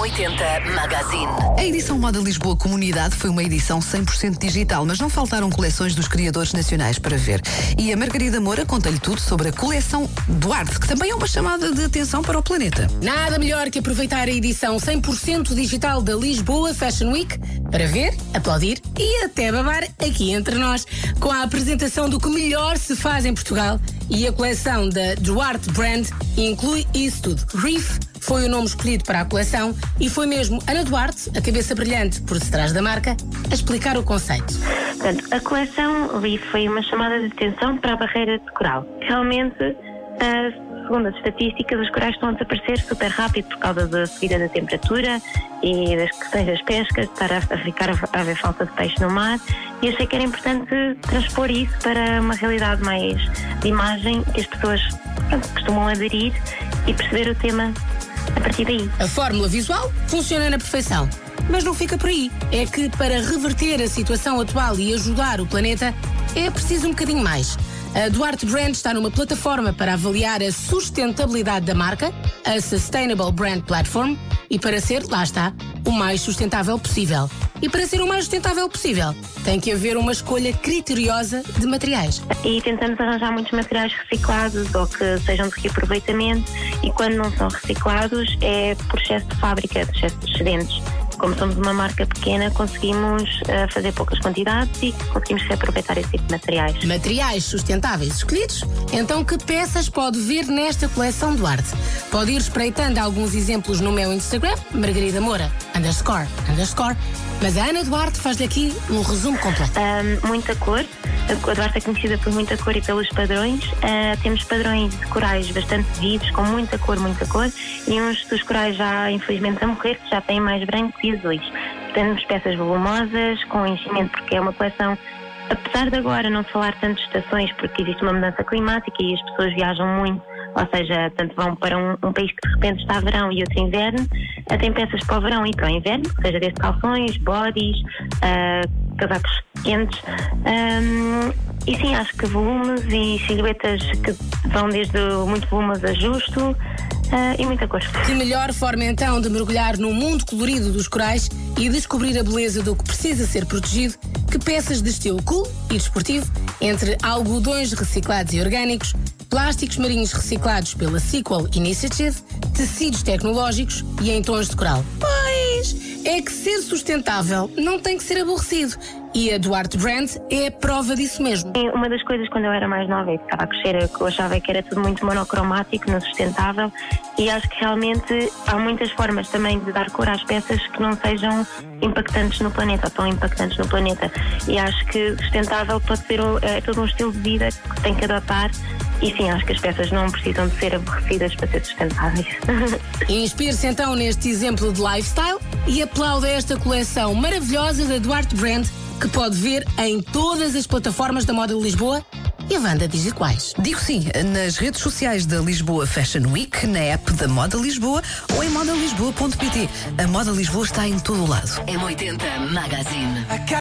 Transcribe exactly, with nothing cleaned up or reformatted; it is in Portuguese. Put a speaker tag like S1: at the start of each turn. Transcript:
S1: oitenta Magazine.
S2: A edição Moda Lisboa Comunidade foi uma edição cem por cento digital, mas não faltaram coleções dos criadores nacionais para ver. E a Margarida Moura conta-lhe tudo sobre a coleção Duarte, que também é uma chamada de atenção para o planeta.
S3: Nada melhor que aproveitar a edição cem por cento digital da Lisboa Fashion Week para ver, aplaudir e até babar aqui entre nós, com a apresentação do que melhor se faz em Portugal. E a coleção da Duarte Brand inclui isso tudo. Reef foi o nome escolhido para a coleção e foi mesmo Ana Duarte, a cabeça brilhante por detrás da marca, a explicar o conceito.
S4: Portanto, a coleção Reef foi uma chamada de atenção para a barreira de coral. Realmente, uh, segundo as estatísticas, os corais estão a desaparecer super rápido por causa da subida da temperatura e das questões das pescas, de estar a, a ficar a haver falta de peixe no mar, e achei que era importante transpor isso para uma realidade mais de imagem que as pessoas, pronto, costumam aderir e perceber o tema a partir daí.
S3: A fórmula visual funciona na perfeição, mas não fica por aí. É que para reverter a situação atual e ajudar o planeta é preciso um bocadinho mais. A Duarte Brand está numa plataforma para avaliar a sustentabilidade da marca, a Sustainable Brand Platform, e para ser, lá está, o mais sustentável possível. E para ser o mais sustentável possível, tem que haver uma escolha criteriosa de materiais.
S4: E tentamos arranjar muitos materiais reciclados ou que sejam de reaproveitamento, e quando não são reciclados é por excesso de fábrica, de excesso de excedentes. Como somos uma marca pequena, conseguimos uh, fazer poucas quantidades e conseguimos reaproveitar esse tipo de materiais.
S3: Materiais sustentáveis escolhidos? Então que peças pode ver nesta coleção Duarte? Pode ir espreitando alguns exemplos no meu Instagram, Margarida Moura, underscore, underscore, mas a Ana Duarte faz-lhe aqui um resumo completo.
S4: Um, muita cor. A Duarte é conhecida por muita cor e pelos padrões. Uh, temos padrões de corais bastante vivos, com muita cor, muita cor, e uns dos corais já, infelizmente, a morrer, que já têm mais brancos e azuis. Temos peças volumosas, com enchimento, porque é uma coleção, apesar de agora não se falar tanto de estações, porque existe uma mudança climática e as pessoas viajam muito, ou seja, tanto vão para um, um país que de repente está verão e outro inverno, uh, tem peças para o verão e para o inverno, seja desde calções, bodies, uh, casacos quentes, um, e sim, acho que volumes e silhuetas que vão desde muito volumes a justo. Uh, e muita cor.
S3: Que melhor forma então de mergulhar no mundo colorido dos corais e descobrir a beleza do que precisa ser protegido que peças de estilo cool e desportivo, entre algodões reciclados e orgânicos, plásticos marinhos reciclados pela Sequel Initiative, tecidos tecnológicos e em tons de coral. Pois é que ser sustentável não tem que ser aborrecido. E a Duarte Brand é a prova disso mesmo.
S4: Uma das coisas, quando eu era mais nova e estava a crescer, que eu achava que era tudo muito monocromático, não sustentável, e acho que realmente há muitas formas também de dar cor às peças que não sejam impactantes no planeta, ou tão impactantes no planeta. E acho que sustentável pode ser é, todo um estilo de vida que tem que adotar. E sim, acho que as peças não precisam de ser aborrecidas para ser sustentáveis.
S3: Inspire-se então neste exemplo de lifestyle e aplauda esta coleção maravilhosa da Duarte Brand, que pode ver em todas as plataformas da Moda de Lisboa e a Wanda diz quais.
S2: Digo sim, nas redes sociais da Lisboa Fashion Week, na app da Moda Lisboa ou em moda lisboa ponto pt. A Moda Lisboa está em todo o lado.
S1: M oitenta Magazine.